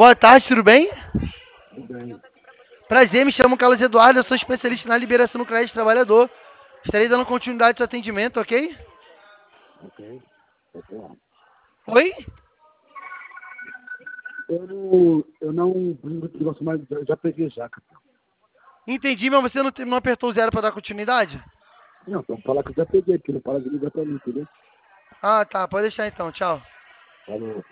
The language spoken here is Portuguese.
Boa tarde, tudo bem? Tudo bem. Prazer, me chamo Carlos Eduardo, eu sou especialista na liberação no crédito trabalhador. Estarei dando continuidade ao seu atendimento, ok? Ok. Ok. Oi? Eu não brinco de negócio, mas já peguei já, capitão. Entendi, mas você não apertou o zero para dar continuidade? Não, então falar que eu já peguei, porque não para de ligar pra mim, entendeu? Ah, tá, pode deixar então, tchau. Falou.